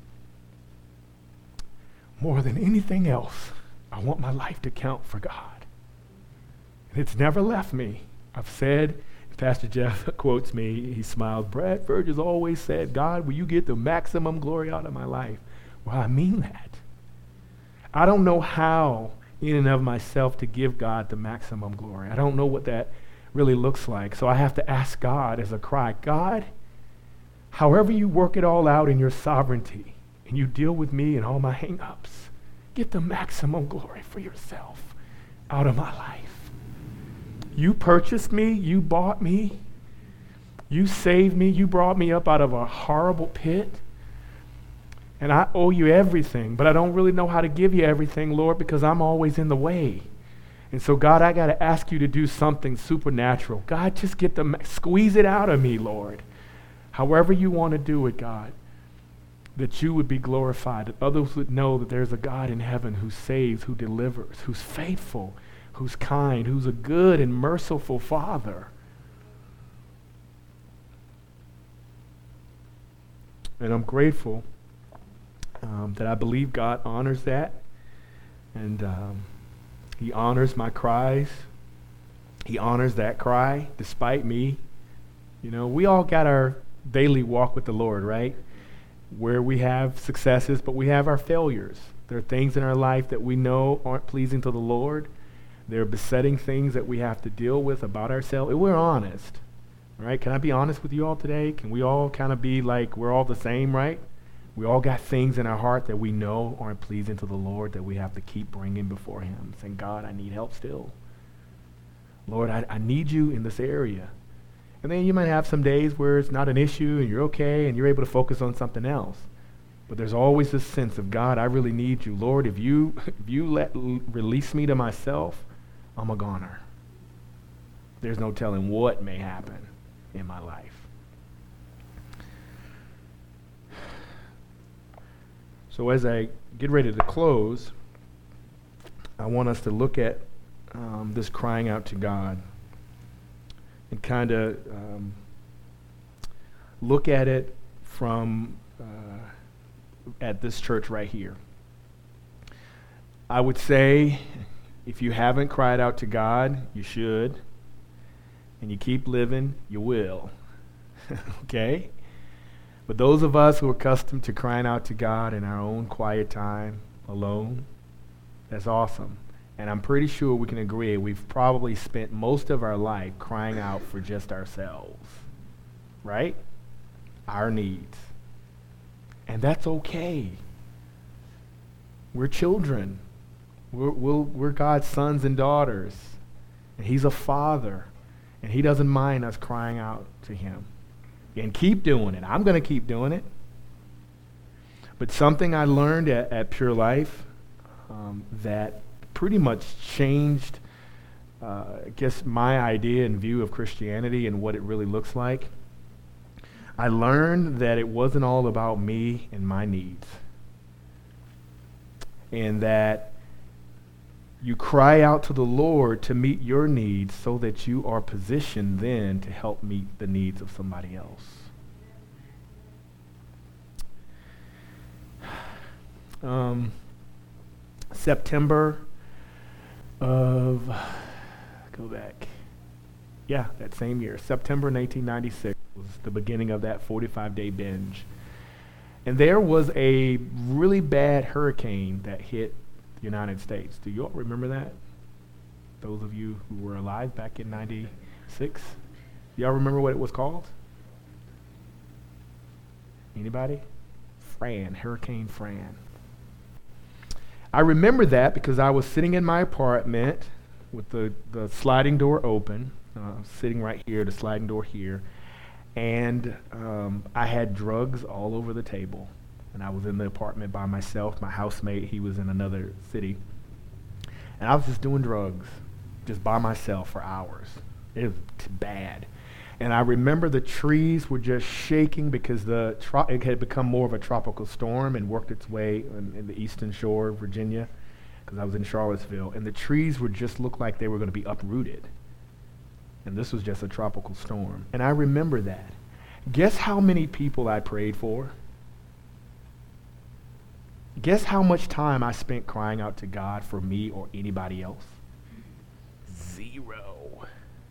more than anything else, I want my life to count for God. And it's never left me. I've said, Pastor Jeff quotes me, he smiled, Brad Furge has always said, God, will you get the maximum glory out of my life? Well, I mean that. I don't know how in and of myself to give God the maximum glory. I don't know what that really looks like. So I have to ask God as a cry, God, however you work it all out in your sovereignty and you deal with me and all my hang-ups, get the maximum glory for yourself out of my life. You purchased me, you bought me, you saved me, you brought me up out of a horrible pit, and I owe you everything, but I don't really know how to give you everything, Lord, because I'm always in the way. And so, God, I got to ask you to do something supernatural. God, just squeeze it out of me, Lord. However you want to do it, God, that you would be glorified, that others would know that there's a God in heaven who saves, who delivers, who's faithful, who's kind, who's a good and merciful Father. And I'm grateful that I believe God honors that. And he honors my cries. He honors that cry despite me. We all got our daily walk with the Lord, right? Where we have successes, but we have our failures. There are things in our life that we know aren't pleasing to the Lord. There are besetting things that we have to deal with about ourselves. If we're honest, right? Can I be honest with you all today? Can we all kind of be like we're all the same, right? We all got things in our heart that we know aren't pleasing to the Lord that we have to keep bringing before him. Saying, God, I need help still. Lord, I need you in this area. And then you might have some days where it's not an issue and you're okay and you're able to focus on something else. But there's always this sense of, God, I really need you. Lord, if you release me to myself, I'm a goner. There's no telling what may happen in my life. So as I get ready to close, I want us to look at this crying out to God and kind of look at it from at this church right here. I would say if you haven't cried out to God, you should. And you keep living, you will. Okay? But those of us who are accustomed to crying out to God in our own quiet time, alone, that's awesome. And I'm pretty sure we can agree we've probably spent most of our life crying out for just ourselves. Right? Our needs. And that's okay. We're children. We're God's sons and daughters. And he's a father. And he doesn't mind us crying out to him. And keep doing it. I'm going to keep doing it. But something I learned at Pure Life that pretty much changed, I guess, my idea and view of Christianity and what it really looks like. I learned that it wasn't all about me and my needs. And that you cry out to the Lord to meet your needs so that you are positioned then to help meet the needs of somebody else. September of, that same year, September 1996 was the beginning of that 45-day binge. And there was a really bad hurricane that hit the United States. Do you all remember that? Those of you who were alive back in 96? Y'all remember what it was called? Anybody? Hurricane Fran. I remember that because I was sitting in my apartment with the sliding door open, sitting right here, the sliding door here, and I had drugs all over the table. And I was in the apartment by myself. My housemate, he was in another city. And I was just doing drugs, just by myself for hours. It was bad. And I remember the trees were just shaking because it had become more of a tropical storm and worked its way in the eastern shore of Virginia, because I was in Charlottesville. And the trees would just look like they were going to be uprooted. And this was just a tropical storm. And I remember that. Guess how many people I prayed for? Guess how much time I spent crying out to God for me or anybody else? 0.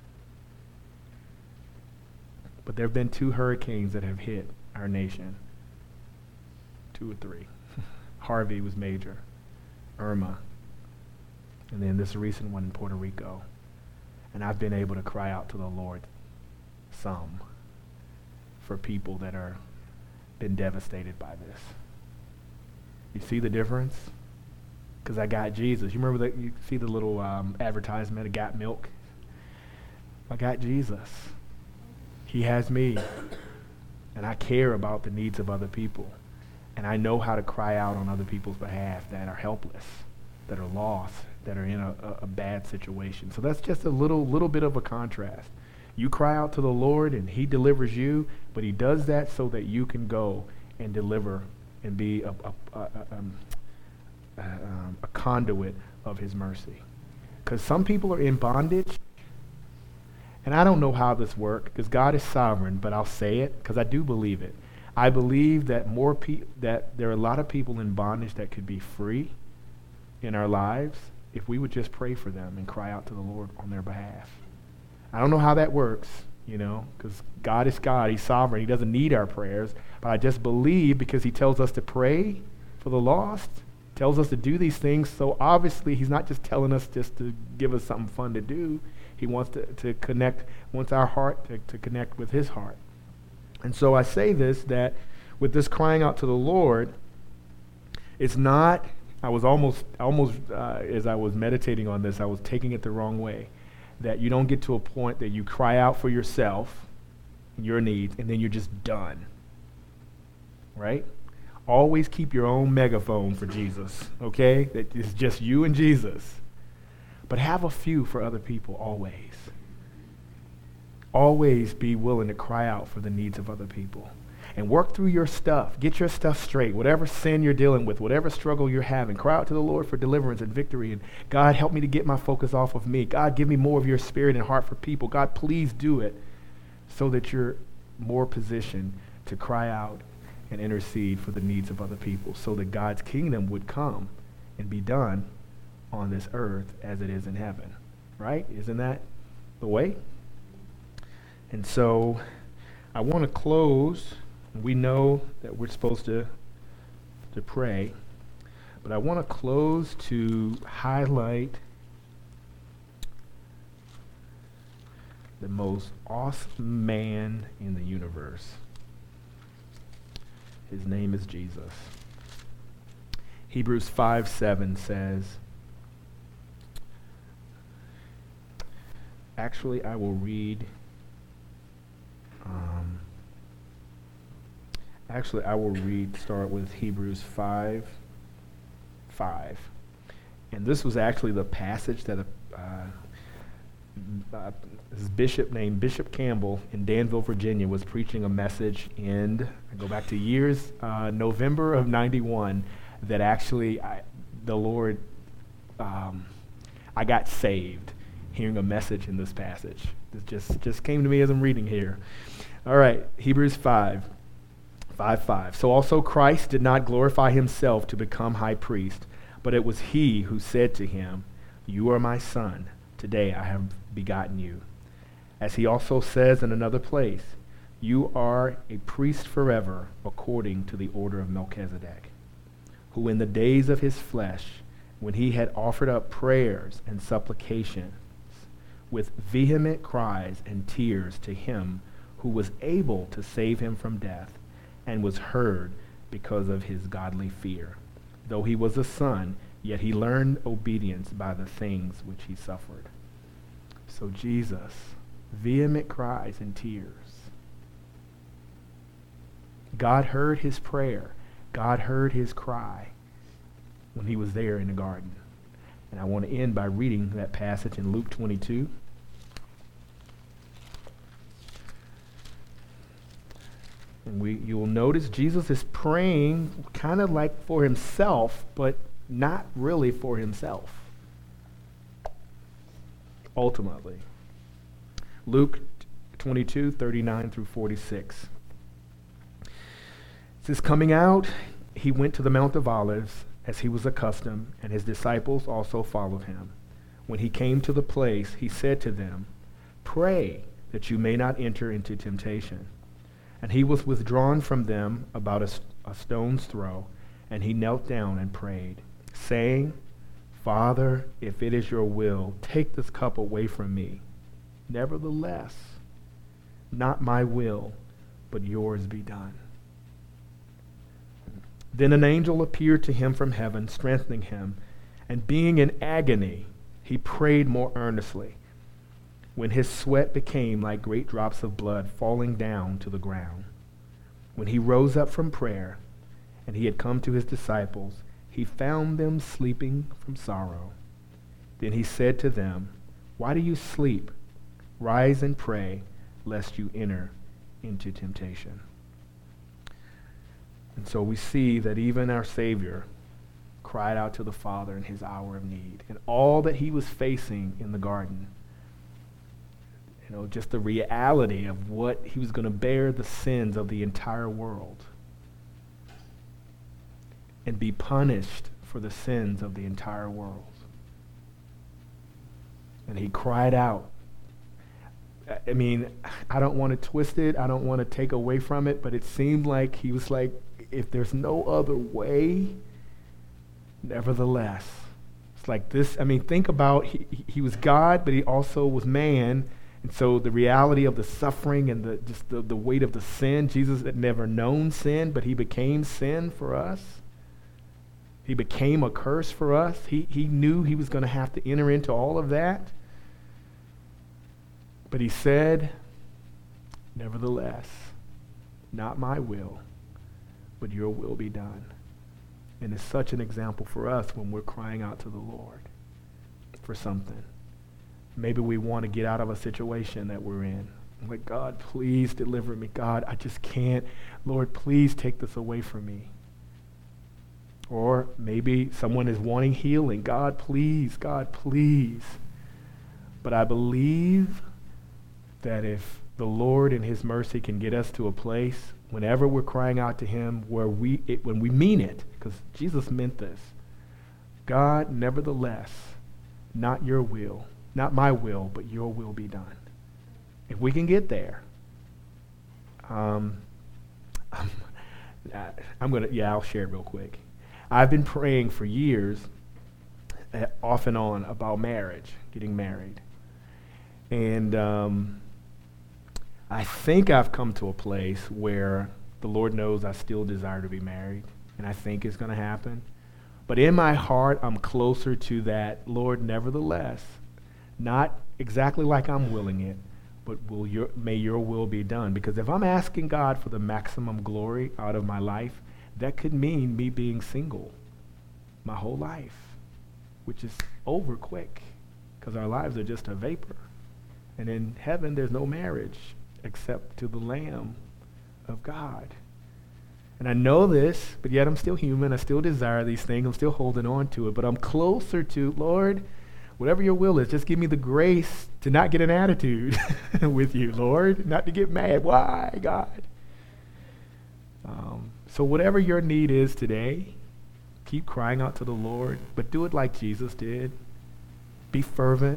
But there have been 2 hurricanes that have hit our nation. 2 or 3. Harvey was major. Irma. And then this recent one in Puerto Rico. And I've been able to cry out to the Lord some for people that are been devastated by this. You see the difference? Because I got Jesus. You remember that? You see the little advertisement, I got milk? I got Jesus. He has me. And I care about the needs of other people. And I know how to cry out on other people's behalf that are helpless, that are lost, that are in a bad situation. So that's just a little bit of a contrast. You cry out to the Lord and he delivers you, but he does that so that you can go and deliver and be a conduit of his mercy. Because some people are in bondage, and I don't know how this works, because God is sovereign, but I'll say it because I do believe it. I believe that that there are a lot of people in bondage that could be free in our lives if we would just pray for them and cry out to the Lord on their behalf. I don't know how that works, because God is God. He's sovereign. He doesn't need our prayers. But I just believe because he tells us to pray for the lost, tells us to do these things. So obviously he's not just telling us just to give us something fun to do. He wants to connect, wants our heart to connect with his heart. And so I say this, that with this crying out to the Lord, it's not, I was almost as I was meditating on this, I was taking it the wrong way. That you don't get to a point that you cry out for yourself, your needs, and then you're just done. Right? Always keep your own megaphone for Jesus, okay? That it's just you and Jesus. But have a few for other people always. Always be willing to cry out for the needs of other people. And work through your stuff. Get your stuff straight. Whatever sin you're dealing with, whatever struggle you're having, cry out to the Lord for deliverance and victory. And God, help me to get my focus off of me. God, give me more of your spirit and heart for people. God, please do it so that you're more positioned to cry out and intercede for the needs of other people so that God's kingdom would come and be done on this earth as it is in heaven. Right? Isn't that the way? And so I want to close. We know that we're supposed to pray, but I want to close to highlight the most awesome man in the universe. His name is Jesus. Hebrews 5:7 says, actually, I will read. Start with Hebrews 5:5. And this was actually the passage that this bishop named Bishop Campbell in Danville, Virginia, was preaching a message in, I go back to years, November of 91, that actually I got saved hearing a message in this passage. It just came to me as I'm reading here. All right, Hebrews 5:5. So also Christ did not glorify himself to become high priest, but it was he who said to him, "You are my son, today I have begotten you." As he also says in another place, "You are a priest forever according to the order of Melchizedek, who in the days of his flesh, when he had offered up prayers and supplications with vehement cries and tears to him who was able to save him from death, and was heard because of his godly fear. Though he was a son, yet he learned obedience by the things which he suffered." So Jesus, vehement cries and tears. God heard his prayer. God heard his cry when he was there in the garden. And I want to end by reading that passage in Luke 22. And you will notice Jesus is praying kind of like for himself, but not really for himself. Ultimately. Luke 22:39 through 46. It says, coming out, he went to the Mount of Olives as he was accustomed, and his disciples also followed him. When he came to the place, he said to them, "Pray that you may not enter into temptation." And he was withdrawn from them about a stone's throw, and he knelt down and prayed, saying, "Father, if it is your will, take this cup away from me. Nevertheless, not my will, but yours be done." Then an angel appeared to him from heaven, strengthening him, and being in agony, he prayed more earnestly, when his sweat became like great drops of blood falling down to the ground. When he rose up from prayer, and he had come to his disciples, he found them sleeping from sorrow. Then he said to them, "Why do you sleep? Rise and pray, lest you enter into temptation." And so we see that even our Savior cried out to the Father in his hour of need. And all that he was facing in the garden, just the reality of what he was going to bear the sins of the entire world and be punished for the sins of the entire world. And he cried out. I mean, I don't want to twist it. I don't want to take away from it, but it seemed like he was like, if there's no other way, nevertheless. It's like this. I mean, think about, he was God, but he also was man. And so the reality of the suffering and the weight of the sin, Jesus had never known sin, but he became sin for us. He became a curse for us. He knew he was going to have to enter into all of that. But he said, "Nevertheless, not my will, but your will be done." And it's such an example for us when we're crying out to the Lord for something. Maybe we want to get out of a situation that we're in. I'm like, "God, please deliver me. God, I just can't. Lord, please take this away from me." Or maybe someone is wanting healing. "God, please. God, please." But I believe that if the Lord in his mercy can get us to a place whenever we're crying out to him where when we mean it, because Jesus meant this, "God, nevertheless, not your will, not my will, but your will be done." If we can get there, I'll share it real quick. I've been praying for years, off and on, about marriage, getting married. And I think I've come to a place where the Lord knows I still desire to be married, and I think it's going to happen. But in my heart, I'm closer to that, Lord, nevertheless, not exactly like I'm willing it, but may your will be done. Because if I'm asking God for the maximum glory out of my life, that could mean me being single my whole life, which is over quick, because our lives are just a vapor. And in heaven, there's no marriage except to the Lamb of God. And I know this, but yet I'm still human. I still desire these things. I'm still holding on to it. But I'm closer to, Lord, whatever your will is, just give me the grace to not get an attitude with you, Lord, not to get mad. Why, God? So whatever your need is today, keep crying out to the Lord, but do it like Jesus did. Be fervent.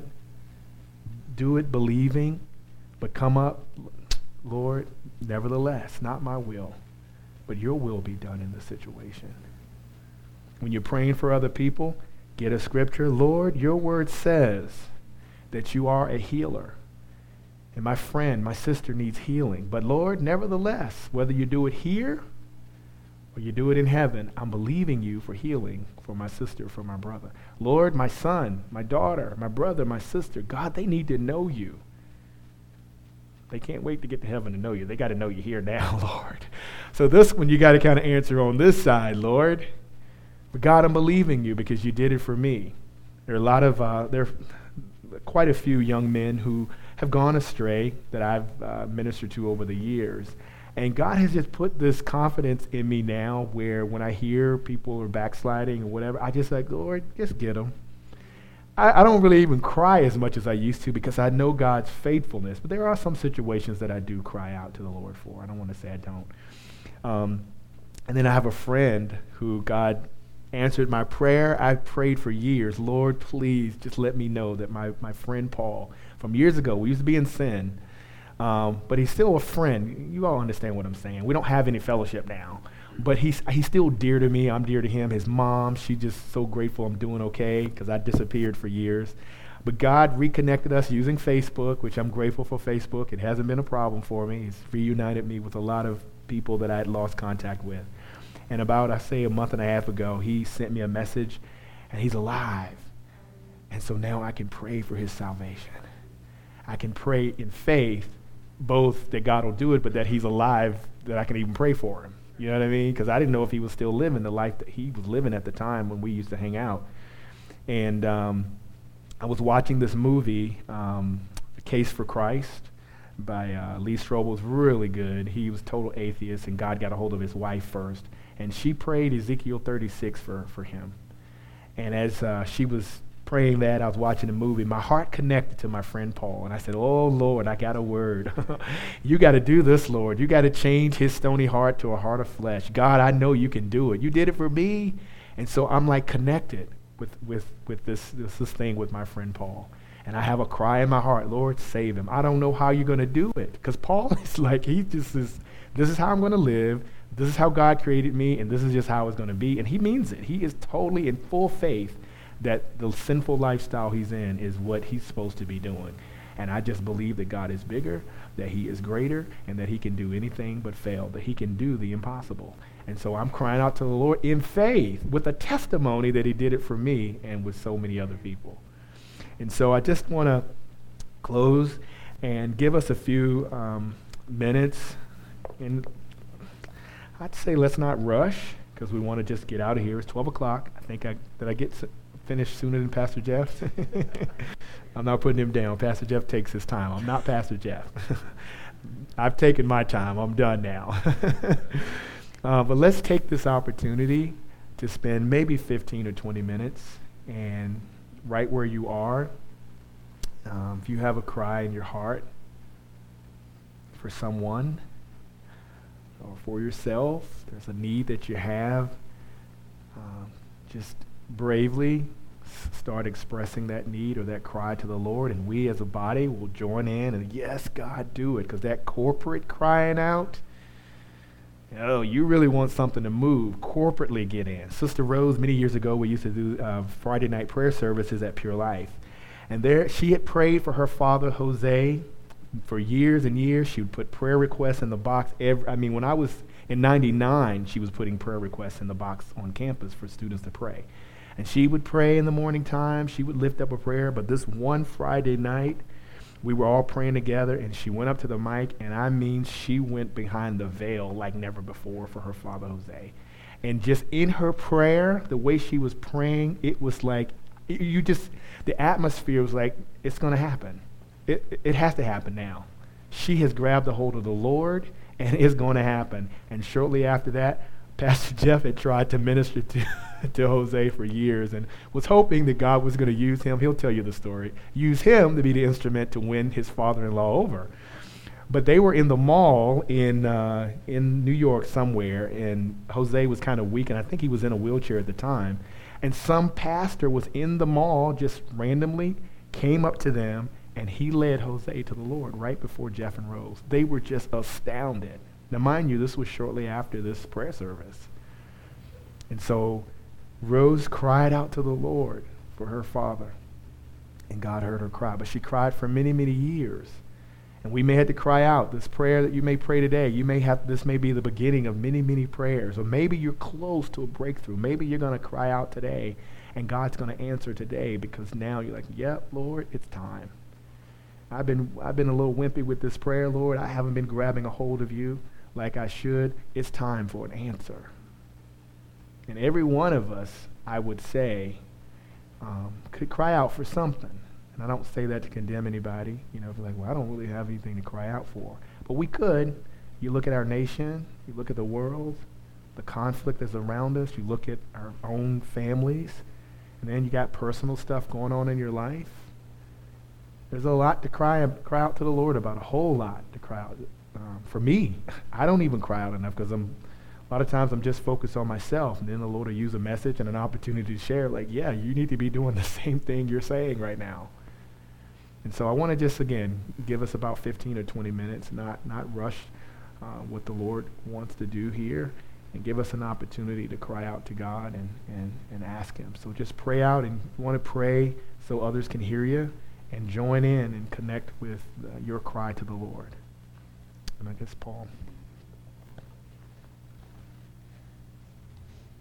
Do it believing, but come up, Lord, nevertheless, not my will, but your will be done in the situation. When you're praying for other people, get a scripture. Lord, your word says that you are a healer. And my friend, my sister needs healing. But Lord, nevertheless, whether you do it here or you do it in heaven, I'm believing you for healing for my sister, for my brother. Lord, my son, my daughter, my brother, my sister, God, they need to know you. They can't wait to get to heaven to know you. They got to know you here now, Lord. So this one you got to kind of answer on this side, Lord. But God, I'm believing you because you did it for me. There are quite a few young men who have gone astray that I've ministered to over the years. And God has just put this confidence in me now where when I hear people are backsliding or whatever, I just like, Lord, just get them. I don't really even cry as much as I used to because I know God's faithfulness. But there are some situations that I do cry out to the Lord for. I don't want to say I don't. And then I have a friend who God answered my prayer. I've prayed for years. Lord, please just let me know that my friend Paul from years ago, we used to be in sin, but he's still a friend. You all understand what I'm saying. We don't have any fellowship now. But he's still dear to me. I'm dear to him. His mom, she's just so grateful I'm doing okay because I disappeared for years. But God reconnected us using Facebook, which I'm grateful for Facebook. It hasn't been a problem for me. It's reunited me with a lot of people that I had lost contact with. And about, I say, a month and a half ago, he sent me a message, and he's alive. And so now I can pray for his salvation. I can pray in faith, both that God will do it, but that he's alive, that I can even pray for him. You know what I mean? Because I didn't know if he was still living the life that he was living at the time when we used to hang out. And I was watching this movie, A Case for Christ, by Lee Strobel. It was really good. He was total atheist, and God got a hold of his wife first. And she prayed Ezekiel 36 for him. And as she was praying that, I was watching the movie, my heart connected to my friend Paul. And I said, oh, Lord, I got a word. You got to do this, Lord. You got to change his stony heart to a heart of flesh. God, I know you can do it. You did it for me. And so I'm like connected with this thing with my friend Paul. And I have a cry in my heart, Lord, save him. I don't know how you're going to do it. Because Paul is like, he just is, this is how I'm going to live. This is how God created me, and this is just how it's going to be. And he means it. He is totally in full faith that the sinful lifestyle he's in is what he's supposed to be doing. And I just believe that God is bigger, that he is greater, and that he can do anything but fail, that he can do the impossible. And so I'm crying out to the Lord in faith with a testimony that he did it for me and with so many other people. And so I just want to close and give us a few minutes. And I'd say let's not rush because we want to just get out of here. It's 12 o'clock. I think did I get finished sooner than Pastor Jeff? I'm not putting him down. Pastor Jeff takes his time. I'm not Pastor Jeff. I've taken my time. I'm done now. But let's take this opportunity to spend maybe 15 or 20 minutes and right where you are, if you have a cry in your heart for someone or for yourself, there's a need that you have, just bravely start expressing that need or that cry to the Lord, and we as a body will join in and yes, God, do it, because that corporate crying out, you really want something to move, corporately get in. Sister Rose, many years ago, we used to do Friday night prayer services at Pure Life, and there she had prayed for her father, Jose, for years and years. She would put prayer requests in the box. When I was In 99, she was putting prayer requests in the box on campus for students to pray. And she would pray in the morning time. She would lift up a prayer. But this one Friday night, we were all praying together, and she went up to the mic, and I mean, she went behind the veil like never before for her father, Jose. And just in her prayer, the way she was praying, it was like, the atmosphere was like, it's going to happen. It has to happen now. She has grabbed a hold of the Lord, and it's going to happen. And shortly after that, Pastor Jeff had tried to minister to Jose for years and was hoping that God was going to use him. He'll tell you the story. Use him to be the instrument to win his father-in-law over. But they were in the mall in New York somewhere, and Jose was kind of weak, and I think he was in a wheelchair at the time. And some pastor was in the mall just randomly, came up to them, and he led Jose to the Lord right before Jeff and Rose. They were just astounded. Now, mind you, this was shortly after this prayer service. And so Rose cried out to the Lord for her father, and God heard her cry. But she cried for many, many years. And we may have to cry out this prayer that you may pray today. This may be the beginning of many, many prayers. Or maybe you're close to a breakthrough. Maybe you're going to cry out today, and God's going to answer today because now you're like, yep, Lord, it's time. I've been a little wimpy with this prayer, Lord. I haven't been grabbing a hold of you like I should. It's time for an answer. And every one of us, I would say, could cry out for something. And I don't say that to condemn anybody. If you're like, well, I don't really have anything to cry out for. But we could. You look at our nation. You look at the world, the conflict that's around us. You look at our own families. And then you got personal stuff going on in your life. There's a lot to cry out to the Lord about, a whole lot to cry out. For me, I don't even cry out enough because a lot of times I'm just focused on myself, and then the Lord will use a message and an opportunity to share, like, yeah, you need to be doing the same thing you're saying right now. And so I want to just, again, give us about 15 or 20 minutes, not rush what the Lord wants to do here, and give us an opportunity to cry out to God and ask him. So just pray out, and you want to pray so others can hear you, and join in and connect with your cry to the Lord. And I guess Paul.